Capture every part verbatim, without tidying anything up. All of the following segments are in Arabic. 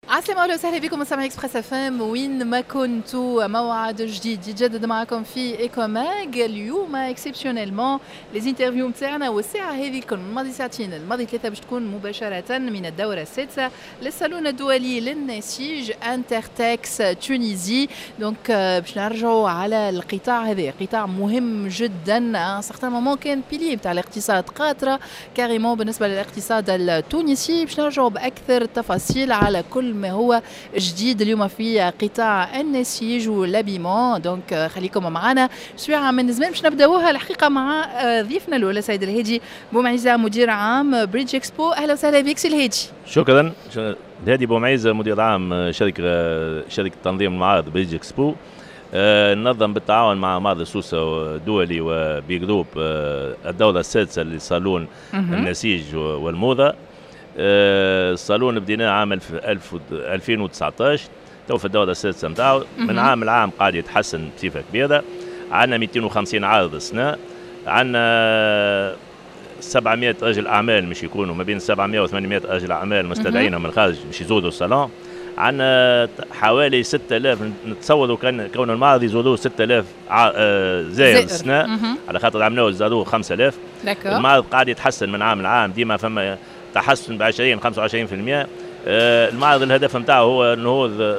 عسلامة، أهلا وسهلا بكم مستمعي اكسبريس اف ام وين ما كنتوا. موعد جديد يتجدد معكم في ايكوماج. اليوم اكسبسيونيلمون لي انترفيو نتاعنا والساعة هذه الكل من الماضي ساعتين الماضي ثلاثة باش تكون مباشرة من الدورة السادسة للصالون الدولي للنسيج انترتكس تونيزي. دونك باش نرجعوا على القطاع هذا، قطاع مهم جدا. سارتان مومون كان بيلي نتاع الاقتصاد قاطرة كاريمون بالنسبة للاقتصاد التونسي. باش نرجعوا بأكثر التفاصيل على كل ما هو جديد اليوم في قطاع النسيج واللابيمون. دونك خليكم معنا سويعة من زمان. باش نبداوها الحقيقة مع ضيفنا الأولى سيد الهادي بومعيزة مدير عام بريدج اكسبو. أهلا وسهلا بك سي الهادي. شكرا. الهادي بومعيزة مدير عام شركة شركة تنظيم المعارض بريدج اكسبو. ننظم بالتعاون مع معرض سوسة الدولي وبجروب الدورة السادسة لصالون النسيج والموضة. الصالون بديناه عام ألفين وتسعطاش، تو في الدورة السادسة نتاعو. من عام العام قاعد يتحسن بصفة كبيرة. عندنا مئتين وخمسين عارض السنة، عندنا سبعمائة رجل أعمال مش يكونوا ما بين سبعمائة وثمانمائة رجل أعمال مستدعين من الخارج باش يزوروا الصالون. عندنا حوالي ستة آلاف، نتصوروا كان كون المعرض يزوروه ستة آلاف زائر السنة، على خاطر عملوه زادوه خمسة آلاف. المعرض قاعد يتحسن من عام لعام، ديما فما تحسن ب عشرين خمسة وعشرين بالمئة. المعرض الهدف نتاعو هو النهوض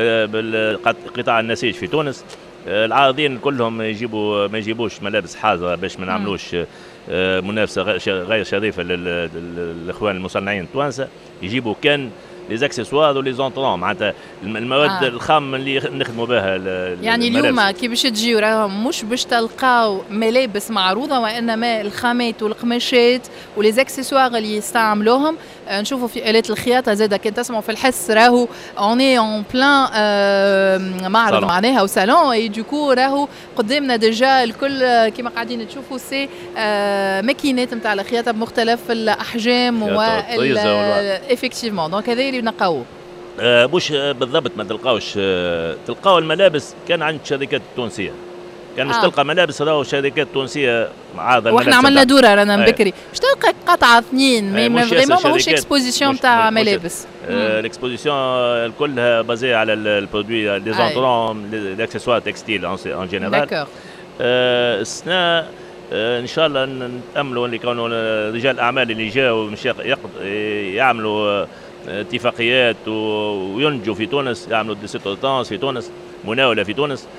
بالقطاع النسيج في تونس. العارضين كلهم يجيبوا ما يجيبوش ملابس حاضرة باش ما نعملوش منافسة غير شريفة للإخوان المصنعين التوانسة. يجيبوا كان لي زاكسيسوار ولي زونطرون، معناتها المواد آه. الخام اللي نخدموا بها. يعني اليوم كي باش تجيو راهم مش باش تلقاو ملابس معروضه، وانما الخامات والقماشات ولي زاكسيسوار اللي يستعملوهم. آه نشوفوا في آلات الخياطه زاده كان تسمعوا في الحس راهو اوني اون بلان آه معرض معناها وصالون. اي دوكو راهو قدامنا ديجا الكل كيما قاعدين تشوفوا سي آه ماكينات نتاع الخياطه بمختلف الاحجام و افكتيفمون. دونك هذا نلقاوه آه مش بالضبط ما تلقاوش. آه تلقاو الملابس كان عند الشركات التونسيه، كان مش آه. تلقى ملابس راهو شركات تونسيه عارضه. واحنا عملنا دوره رانا بكري باش تلقى قطعه اثنين مي ما فريمون ماهوش اكسبوزيسيون تاع ملابس. آه الاكسبوزيسيون كلها بازي على البرودوي لي زونطرون للاكسسوار تكستيل ان جينيرال. السنه آه ان شاء الله نتاملوا اللي كانوا رجال الاعمال اللي جاوا مش يعملوا اتفاقيات وينجوا في تونس، يعملوا دي سيتونس في تونس، مناوله في تونس.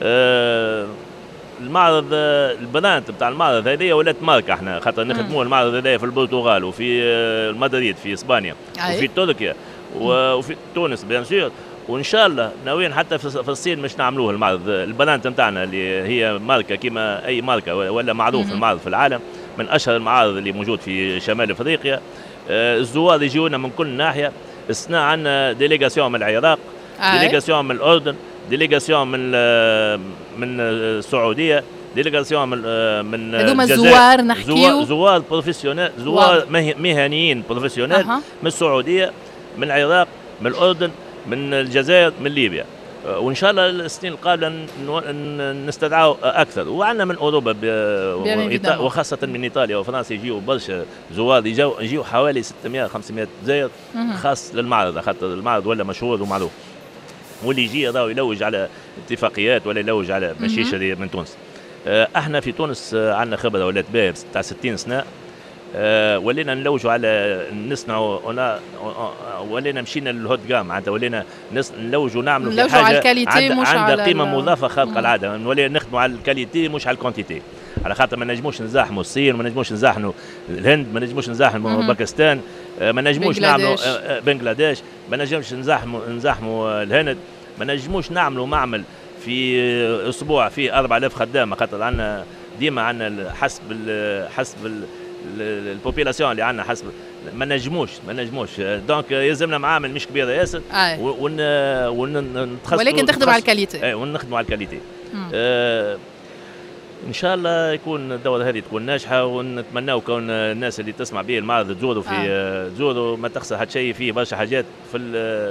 آه المعرض البراند بتاع المعرض هذه ولات ماركه. احنا خاطر نخدموا المعرض هذا في البرتغال وفي مدريد في اسبانيا وفي تركيا وفي تونس بيان سور، وان شاء الله ناويين حتى في الصين مش نعملوه المعرض. البراند نتاعنا اللي هي ماركه كما اي ماركه ولا معروف المعرض في العالم، من اشهر المعارض اللي موجود في شمال افريقيا. الزوار يجيونا من كل ناحيه. السنه عندنا ديليغاسيون من العراق، ديليغاسيون من الاردن، ديليغاسيون من من السعوديه، ديليغاسيون من من هذوما الزوار نحكيو زوار بروفيسيونيل، زوار مهنيين بروفيسيونيل أه. من السعوديه، من العراق، من الاردن، من الجزائر، من ليبيا. وان شاء الله السنين القادمه نستدعوا اكثر. وعندنا من اوروبا وخاصه من ايطاليا وفرنسا يجيوا برشا زوار، يجوا يجيوا حوالي ستمائة خمسمائة زائر خاص للمعرض، خاطر المعرض ولا مشهور ومعروف. واللي يجي راهو يلوج على اتفاقيات ولا يلوج على مشيش من تونس. احنا في تونس عندنا خبره ولات باهيه تاع ستين سنه. أه ولينا نلوجوا على نصنعوا، ولينا مشينا للهوت جام، معناتها ولينا نلوجوا نعملوا في حاجه على الكاليتي مش على قيمه مضافه خارقه العاده. نولي نخدموا على الكاليتي مش على الكونتيتي، على خاطر ما نجموش نزاحموا الصين، ما نجموش نزاحموا الهند، ما نجموش نزاحموا باكستان، ما نجموش نعملوا بنغلاديش، ما نجمش نزاحموا نزاحموا الهند، ما نجموش نعملوا معمل في اسبوع فيه أربعة آلاف خدام، خاطر عندنا ديما عندنا حسب ال حسب ال البوبيلاسيون اللي عندنا حسب ما نجموش ما نجموش دونك يلزمنا معامل مش كبيره ياسر ون ونتخصصوا ولكن تخدم على الكاليتي. اي ونخدموا على الكاليتي. آه ان شاء الله يكون الدوره هذه تكون ناجحه، ونتمناو كون الناس اللي تسمع به المعرض تزوروا في آه. تزوروا ما تخسر حتى شيء، فيه برشا حاجات في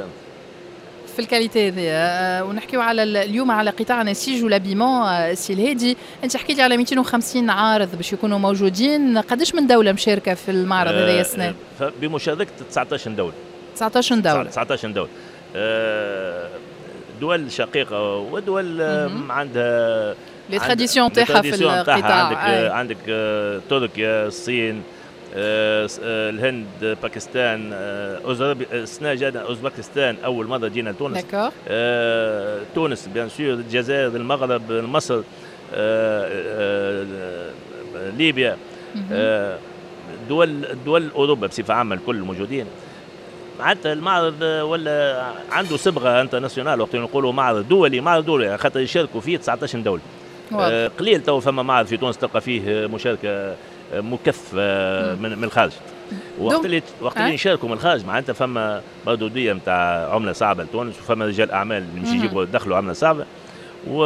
في الكاليتي هذه. أه ونحكيو على اليوم على قطاع النسيج واللابيمون. أه سي الهادي، انت حكيتي على مئتين وخمسين عارض باش يكونوا موجودين، قداش من دوله مشاركه في المعرض هذا أه السنه؟ بمشاركه تسعطاش دوله. تسعطاش دولة. تسعطاش دولة. دول شقيقة ودول عندها لي تراديسيون تاعها في القطاع. عندك عندك تركيا، الصين، الهند، باكستان، السنة جانا اوزبكستان اول مرة جينا لتونس. تونس بيان سور، الجزائر، المغرب، مصر، ليبيا، دول دول اوروبا بصفة عامة الكل موجودين. معناتها المعرض ولا عنده صبغه انترناسيونال، وقت نقولوا معرض دولي، معرض دولي خاطر يشاركوا فيه تسعطاش دولة. آه قليل تو فما معرض في تونس تلقى فيه مشاركة مكثفة من من الخارج. وقت اللي وقت اللي يشاركوا من الخارج معناتها فما مردودية نتاع عملة صعبة لتونس، وفما رجال أعمال اللي مش يجيبوا يدخلوا عملة صعبة. و...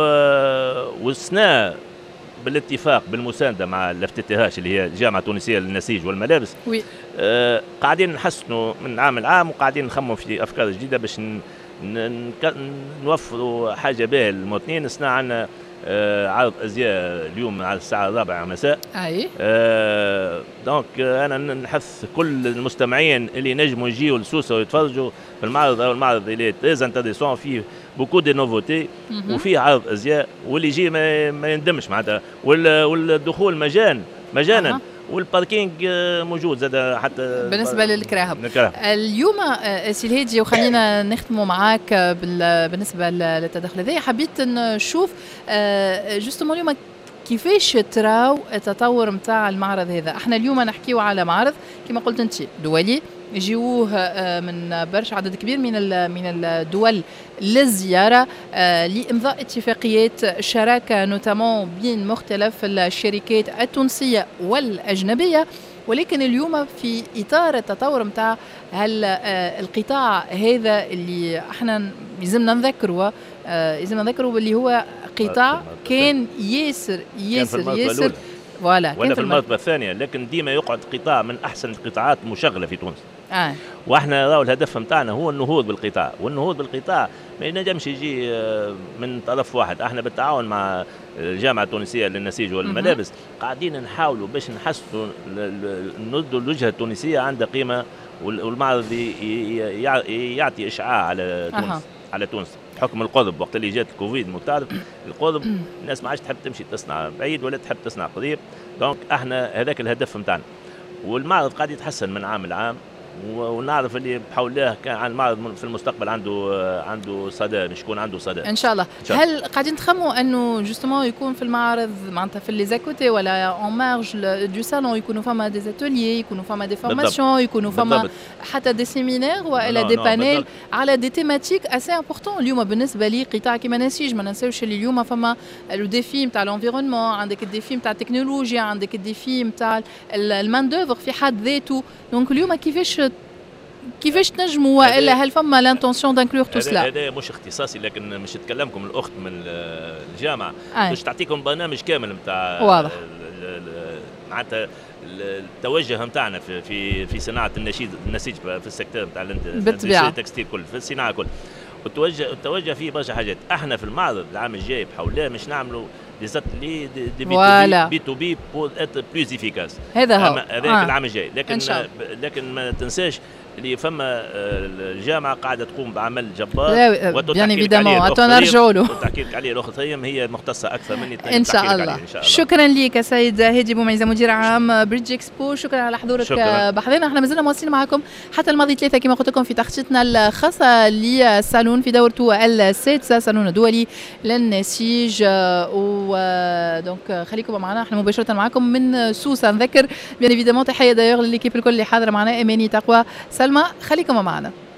والسنة بالاتفاق بالمساندة مع الافتتاحات اللي هي الجامعة التونسية للنسيج والملابس. وي. آه قاعدين نحسنوا من عام لعام، وقاعدين نخمموا في أفكار جديدة باش ن... ن... نوفروا حاجة باهية للمواطنين. السنة عندنا آه عرض أزياء اليوم على الساعة الرابعة مساء. أي. آه دونك آه أنا نحث كل المستمعين اللي نجموا يجيوا لسوسة ويتفرجوا في المعرض. أو المعرض اللي تريز انتريسون، فيه بوكو دي نوفوتي، وفيه عرض أزياء، واللي يجي ما, ما يندمش معناتها. والدخول مجان مجانا. أه. والباركينج موجود زاد حتى بالنسبه للكراهب. اليوم سي الهادي، وخلينا نختموا معاك بالنسبه للتدخل هذا. حبيت نشوف جوستومون اليوم كيفاش تراو التطور نتاع المعرض هذا. احنا اليوم نحكيو على معرض كما قلت انت دولي، يجيوه من برشا عدد كبير من من الدول للزياره لامضاء اتفاقيات شراكه نوتامون بين مختلف الشركات التونسيه والاجنبيه. ولكن اليوم في اطار التطور نتاع القطاع هذا اللي احنا لازمنا نذكره لازمنا نذكره باللي هو قطاع كان ياسر ياسر ياسر ولا ولا في المرتبه الثانيه، لكن ديما يقعد قطاع من احسن القطاعات مشغله في تونس. آه. واحنا راهو الهدف نتاعنا هو النهوض بالقطاع، والنهوض بالقطاع ما ينجمش يجي من طرف واحد. احنا بالتعاون مع الجامعه التونسيه للنسيج والملابس قاعدين نحاولوا باش نحسنوا نردوا الوجهه التونسيه عندها قيمه، والمعرض يعطي اشعاع على تونس. أه. على تونس بحكم القرب. وقت اللي جات الكوفيد متعرف القرب الناس ما عادش تحب تمشي تصنع بعيد ولا تحب تصنع قريب. دونك احنا هذاك الهدف نتاعنا، والمعرض قاعد يتحسن من عام لعام، ونعرف اللي بحول الله كان عن المعرض في المستقبل عنده عنده صدى، مش يكون عنده صدى ان شاء الله. هل قاعدين تخموا انه جوستومون يكون في المعرض معناتها في لي زاكوتي ولا اون مارج دو سالون يكونوا فما دي اتوليي، يكونوا فما دي فورماسيون، يكونوا فما حتى دي سيمينار ولا دي بانيل على دي تيماتيك اسي امبورطون؟ اليوم بالنسبه لي قطاع كيما نسيج ما ننساوش اللي اليوم فما لو ديفي نتاع الانفيرونمون، عندك الديفي نتاع التكنولوجيا، عندك الديفي نتاع المان دوفر في حد ذاته. دونك اليوم كيفاش كيفاش تنجموا والا هل فما لانتونسيون دانكلور تو سلا؟ هذا مش اختصاصي، لكن مش تكلمكم الاخت من الجامعه باش تعطيكم برنامج كامل نتاع واضح معناتها التوجه نتاعنا في في في صناعه النسيج النسيج في السيكتور نتاع بالطبيعه التكستيل كل في الصناعه كل. والتوجه التوجه فيه برشا حاجات. احنا في المعرض العام الجاي بحول الله مش نعملوا دي دي دي بي تو بي بور اتر بلوز افيكاس. هذا هو هذاك آه. العام الجاي. لكن لكن ما تنساش اللي فما الجامعه قاعده تقوم بعمل جبار، بيان ايفيدامون نرجعوا له وتحكي لك عليه الاخت ريم، هي مختصه اكثر مني ان شاء الله. ان شاء الله. شكرا لك سيد هادي بوميزه مدير عام بريدج اكسبو، شكرا على حضورك بحضنا. احنا مازلنا مواصلين معكم حتى الماضي ثلاثه كما قلت لكم في تخطيطنا الخاصه للصالون في دورته السادسه، صالون الدولي للنسيج. و دونك خليكم معنا، احنا مباشره معكم من سوسه. نذكر بيان ايفيدامون تحيه دايوغ لليكيب الكل اللي حاضره معنا، اماني تقوى سلمى، خليكم معنا.